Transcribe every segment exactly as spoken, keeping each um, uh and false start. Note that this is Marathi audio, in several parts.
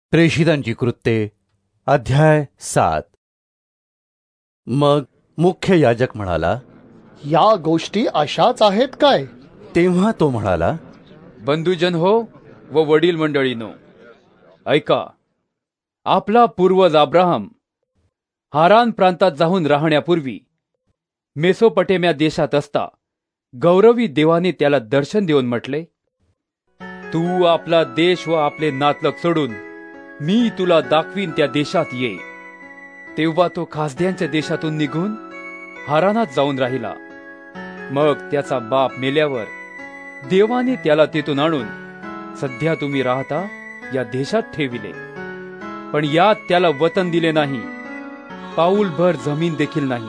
प्रेषितांची कृत्ये अध्याय सात. मग मुख्य याजक म्हणाला, या गोष्टी अशाच आहेत काय? तेव्हा तो म्हणाला, बंधुजन हो व वडील मंडळीनो, ऐका. आपला पूर्वज अब्राहम हारान प्रांतात जाऊन राहण्यापूर्वी मेसोपटेम्या देशात असता गौरवी देवाने त्याला दर्शन देऊन म्हटले, तू आपला देश व आपले नातलग सोडून मी तुला दाखवीन त्या देशात ये. तेव्हा तो खासद्यांच्या देशातून निघून हारानात जाऊन राहिला. मग त्याचा बाप मेल्यावर देवाने त्याला तेथून आणून सध्या तुम्ही राहता या देशात ठेविले. पण यात त्याला वतन दिले नाही, पाऊलभर जमीन देखील नाही.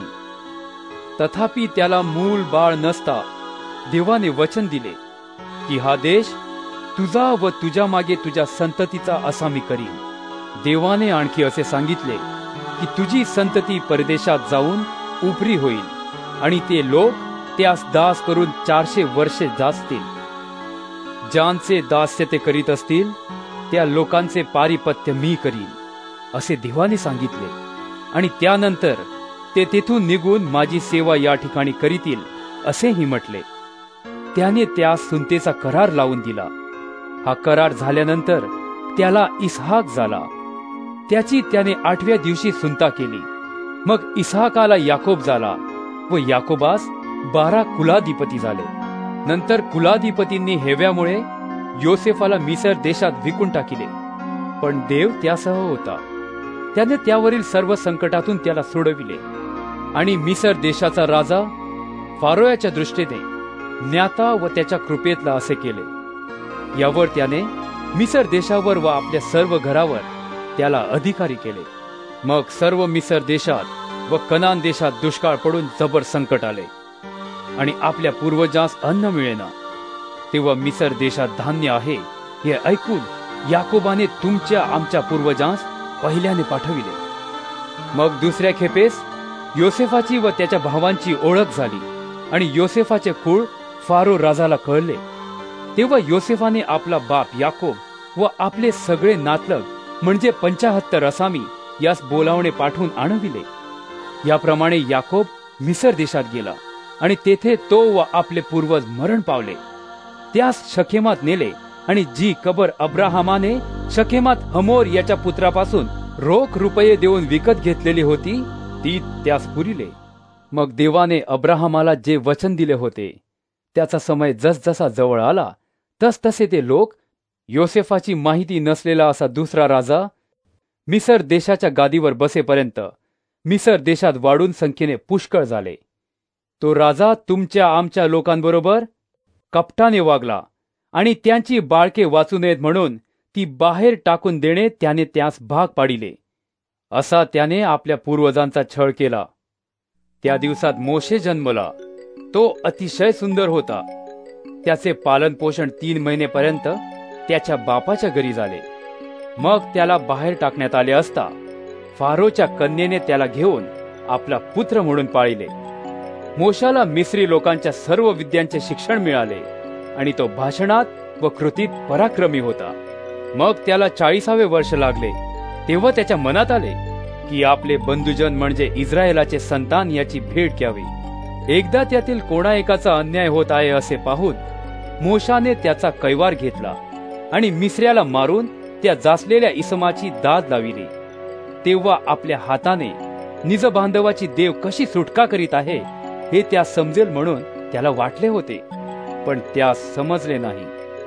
तथापि त्याला मूल बाळ नसता देवाने वचन दिले की हा देश तुझा व तुझ्या मागे तुझ्या संततीचा असा मी करीन. देवाने आणखी असे सांगितले की तुझी संतती परदेशात जाऊन उपरी होईल आणि ते लोक त्यास दास करून चारशे वर्षे जाचतील. ज्यांचे दास्य ते करीत असतील त्या लोकांचे पारिपत्य मी करीन असे देवाने सांगितले. आणि त्यानंतर ते तेथून निघून माझी सेवा या ठिकाणी करीतील असेही म्हटले. त्याने त्यास सुनतेचा करार लावून दिला. हा करार झाल्यानंतर त्याला इसहाक झाला. त्याची त्याने आठव्या दिवशी सुनता केली. मग इसहाकाला याकोब झाला व याकोबास बारा कुलाधिपती झाले. नंतर कुलाधिपतींनी हेव्यामुळे योसेफाला मिसर देशात विकून टाकिले. पण देव त्यासह होता. त्याने त्यावरील सर्व संकटातून त्याला सोडविले. आणि मिसर देशाचा राजा फारोयाच्या दृष्टीने ज्ञाता व त्याच्या कृपेतला असे केले. यावर त्याने मिसर देशावर व आपल्या सर्व घरावर त्याला अधिकारी केले. मग सर्व मिसर देशात व कनान देशात दुष्काळ पडून जबर संकट आले आणि आपल्या पूर्वजांस अन्न मिळेना. तेव्हा मिसर देशात धान्य आहे हे ऐकून याकोबाने तुमच्या आमच्या पूर्वजांस पहिल्याने पाठविले. मग दुसऱ्या खेपेस योसेफाची व त्याच्या भावांची ओळख झाली आणि योसेफाचे कुळ फारो राजाला कळले. तेव्हा योसेफाने आपला बाप याकोब व आपले सगळे नातलग म्हणजे पंचाहत्तर असामी यास बोलावणे पाठवून आणविले. याप्रमाणे याकोब मिसर देशात गेला आणि तेथे तो व आपले पूर्वज मरण पावले. त्यास शकेमात नेले आणि जी कबर अब्राहमाने शकेमात हमोर याच्या पुत्रापासून रोख रुपये देऊन विकत घेतलेली होती ती त्यास पुरिले. मग देवाने अब्राहमाला जे वचन दिले होते त्याचा समय जसजसा जवळ आला तसतसे ते लोक योसेफाची माहिती नसलेला असा दुसरा राजा मिसर देशाच्या गादीवर बसेपर्यंत मिसर देशात वाढून संख्येने पुष्कळ झाले. तो राजा तुमच्या आमच्या लोकांबरोबर कपटाने वागला आणि त्यांची बाळके वाचू नयेत म्हणून ती बाहेर टाकून देणे त्याने त्यास भाग पाडिले. असा त्याने आपल्या पूर्वजांचा छळ केला. त्या दिवसात मोशे जन्मला. तो अतिशय सुंदर होता. त्याचे पालन पोषण तीन महिनेपर्यंत त्याच्या बापाच्या घरी झाले. मग त्याला बाहेर टाकण्यात आले असता फारोच्या कन्येने त्याला घेऊन आपला पुत्र म्हणून पाळिले. मोशाला मिस्री लोकांच्या सर्व विद्यांचे शिक्षण मिळाले आणि तो भाषणात व कृतीत पराक्रमी होता. मग त्याला चाळीसावे वर्ष लागले तेव्हा त्याच्या मनात आले की आपले बंधुजन म्हणजे इस्रायलाचे संतान याची भेट घ्यावी. एकदा त्यातील कोणा एकाचा अन्याय होत आहे असे पाहून मोशाने त्याचा कैवार घेतला आणि मिस्र्याला मारून त्या जासलेल्या इसमाची दाद लाविली. तेव्हा आपल्या हाताने निज बांधवाची देव कशी सुटका करीत आहे हे त्या समजेल म्हणून त्याला वाटले होते, पण त्यास समजले नाही.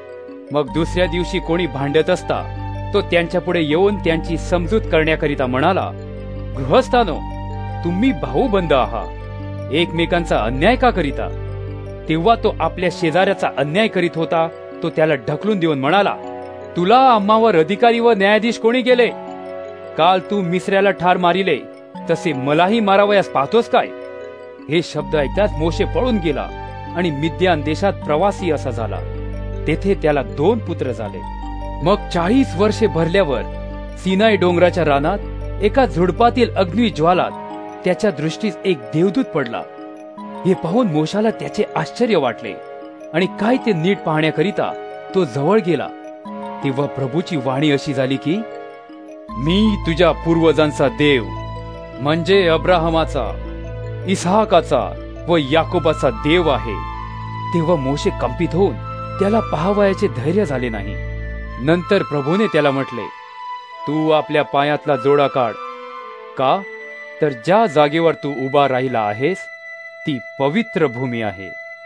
मग दुसऱ्या दिवशी कोणी भांडत असता तो त्यांच्या पुढे येऊन त्यांची समजूत करण्याकरिता म्हणाला, गृहस्थानो, तुम्ही भाऊ बंध आहात, एकमेकांचा अन्याय का करिता? तेव्हा तो आपल्या शेजाऱ्याचा अन्याय करीत होता तो त्याला ढकलून देऊन म्हणाला, तुला आम्हावर अधिकारी व न्यायाधीश कोणी गेले? काल तू मिस्र्याला ठार मारिले तसे मलाही मारावयास पाहतोस काय? हे शब्द ऐकताच मोशे पळून गेला आणि मिद्यान देशात प्रवासी असा झाला. तेथे त्याला दोन पुत्र झाले. मग चाळीस वर्षे भरल्यावर सिनाई डोंगराच्या रानात एका झुडपातील अग्नी ज्वालात त्याच्या दृष्टीस एक देवदूत पडला. हे पाहून मोशाला त्याचे आश्चर्य वाटले आणि काय ते नीट पाहण्याकरिता तो जवळ गेला. तेव्हा प्रभूची वाणी अशी झाली की, मी तुझ्या पूर्वजांचा देव म्हणजे अब्राहमाचा, इसहाकाचा व याकोबाचा देव आहे. तेव्हा मोशे कंपित होऊन त्याला पाहावयाचे धैर्य झाले नाही. नंतर प्रभूने त्याला म्हटले, तू आपल्या पायातला जोडा काढ. का तर ज्या जागेवर तू उभा राहिला आहेस ती पवित्र भूमी आहे.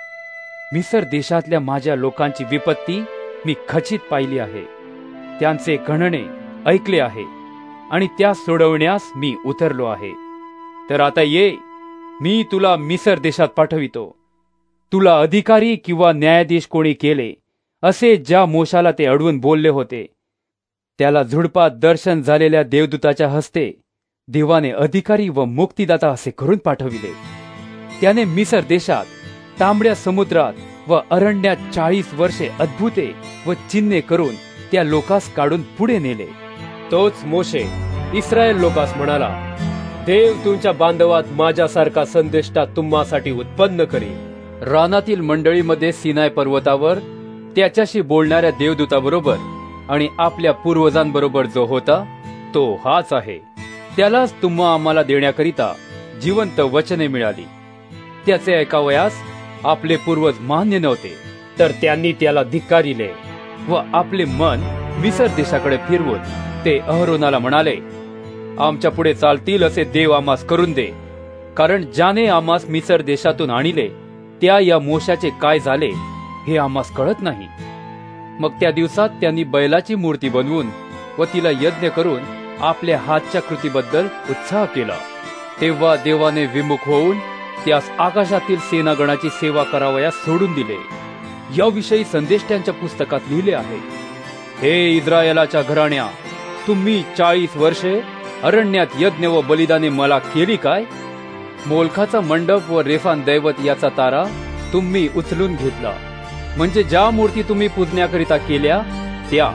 मिसर देशातल्या माझ्या लोकांची विपत्ती मी खचित पाहिली आहे. त्यांचे गणने ऐकले आहे आणि त्या सोडवण्यास मी उतरलो आहे. तर आता ये, मी तुला मिसर देशात पाठवितो. तुला अधिकारी किंवा न्यायाधीश कोणी केले असे ज्या मोशाला ते अडवून बोलले होते, त्याला झुडपात दर्शन झालेल्या देवदूताच्या हस्ते देवाने अधिकारी व मुक्तिदाता असे करून पाठविले. त्याने मिसर देशात, तांबड्या समुद्रात व अरण्यात चाळीस वर्षे अद्भुते व चिन्हे करून त्या लोकास काढून पुढे नेले. तोच मोशे इस्रायल लोकास म्हणाला, देव तुमच्या बांधवात माझ्यासारखा संदेष्टा तुम्हासाठी उत्पन्न करील. रानातील मंडळीमध्ये सिनाय पर्वतावर त्याच्याशी बोलणाऱ्या देवदूताबरोबर आणि आपल्या पूर्वजांबरोबर जो होता तो हाच आहे. त्यालाच तुम्हा आम्हाला देण्याकरिता जिवंत वचने मिळाली. त्याचे ऐकावयास आपले पूर्वज मान्य नव्हते, तर त्यांनी त्याला धिक्कारिले व आपले मन मिसर देशाकडे फिरवून ते अहरोनाला म्हणाले, आमच्या पुढे चालतील असे देव आम्हास करून दे, कारण ज्याने आम्हास मिसर देशातून आणले त्या या मोशाचे काय झाले हे आम्हास कळत नाही. मग त्या दिवसात त्यांनी बैलाची मूर्ती बनवून व तिला यज्ञ करून आपल्या हातच्या कृतीबद्दल उत्साह केला. तेव्हा देवाने विमुख होऊन त्यास आकाशातील सेनागणाची सेवा करावयास सोडून दिले. याविषयी संदेष्ट्यांच्या पुस्तकात लिहिले आहे, हे इस्रायलाच्या घराण्या, तुम्ही चाळीस वर्षे अरण्यात यज्ञ व बलिदाने मला केली काय? मोलखाचा मंडप व रेफान दैवत याचा तारा तुम्ही उचलून घेतला. म्हणजे ज्या मूर्ती तुम्ही पूजण्याकरिता केल्या त्या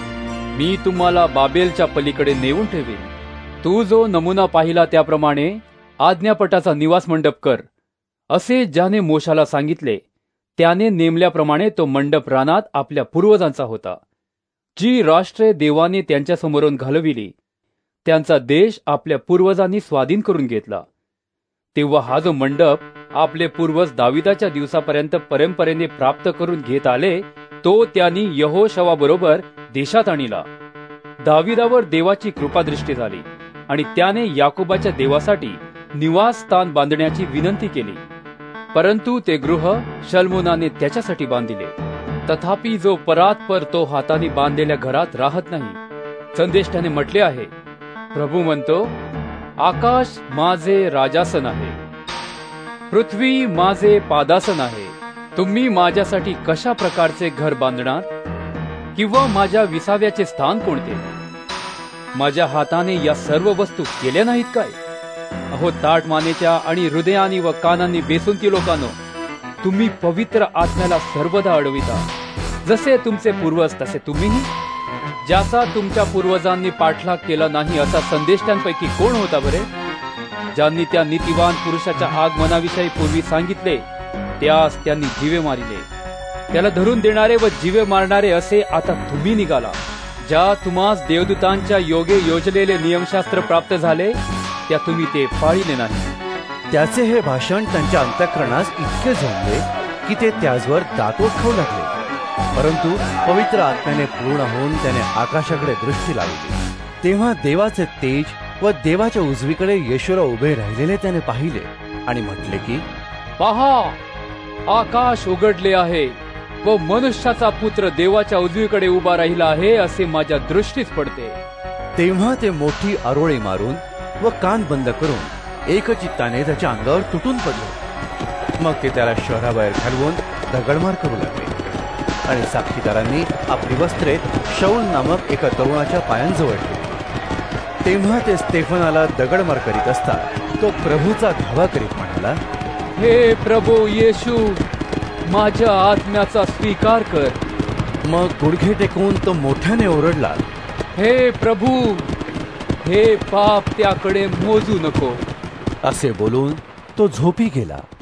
मी तुम्हाला बाबेलच्या पलीकडे नेऊन ठेवीन. तू जो नमुना पाहिला त्याप्रमाणे आज्ञापटाचा निवास मंडप कर असे ज्याने मोशाला सांगितले, त्याने नेमल्याप्रमाणे तो मंडप रानात आपल्या पूर्वजांचा होता. जी राष्ट्रे देवाने त्यांच्या समोरून घालविली त्यांचा देश आपल्या पूर्वजांनी स्वाधीन करून घेतला. तेव्हा हा जो मंडप आपले पूर्वज दाविदाच्या दिवसापर्यंत परंपरेने प्राप्त करून घेत आले तो त्यांनी यहोशवाबरोबर देशात आणला. दाविदावर देवाची कृपादृष्टी झाली आणि त्याने याकोबाच्या देवासाठी निवासस्थान बांधण्याची विनंती केली. परंतु ते गृह शल्मोनाने त्याच्यासाठी बांधिले. तथापि जो परात्पर तो हाताने बांधलेल्या घरात राहत नाही. संदेष्टाने म्हटले आहे, प्रभू म्हणतो, आकाश माझे राजासन आहे, पृथ्वी माझे पादासन आहे. तुम्ही माझ्यासाठी कशा प्रकारचे घर बांधणार किंवा माझ्या विसाव्याचे स्थान कोणते? माझ्या हाताने या सर्व वस्तू केल्या नाहीत काय? अहो ताटमानेच्या आणि हृदयानी व कानांनी बेसुंती लोकांनो, तुम्ही पवित्र आत्म्याला सर्वदा अडविता. जसे तुमचे पूर्वज तसे तुम्हीही. ज्याचा तुमच्या पूर्वजांनी पाठलाग केला नाही असा संदेष्टांपैकी कोण होता बरे? ज्यांनी त्या नीतिवान पुरुषाच्या आगमनाविषयी पूर्वी सांगितले त्यास त्यांनी जीवे मारिले. त्याला धरून देणारे व जीवे मारणारे असे आता तुम्ही निघाला. ज्या तुम्हास देवदूतांच्या योगे योजलेले नियमशास्त्र प्राप्त झाले त्या तुम्ही ते पाळिले नाही. त्याचे हे भाषण त्यांच्या अंतःकरणास इतके झोंबले की ते त्याचवर दातोट खाऊ लागले. परंतु पवित्र आत्म्याने पूर्ण होऊन त्याने आकाशाकडे दृष्टी लावली. तेव्हा देवाचे तेज व देवाच्या उजवीकडे येशूला उभे राहिलेले त्याने पाहिले आणि म्हटले की, पहा, आकाश उघडले आहे व मनुष्याचा पुत्र देवाच्या उजवीकडे उभा राहिला आहे असे माझ्या दृष्टीस पडते. तेव्हा ते मोठी आरोळी मारून व कान बंद करून एकचित्ताने त्याच्या अंगावर तुटून पडले. मग ते त्याला शहराबाहेर घालवून दगडमार करू लागले आणि साक्षीदारांनी आपली वस्त्रे शाऊल नामक एका तरुणाच्या पायांजवळ ठेवली. तेव्हा ते स्तेफनाला दगडमार करीत असता तो प्रभूचा धावा करीत म्हणाला, हे प्रभू येशू, माझ्या आत्म्याचा स्वीकार कर. मग गुडघे टेकून तो मोठ्याने ओरडला, हे प्रभू, हे पाप त्याकडे मोजू नको. असे बोलून तो झोपी गेला.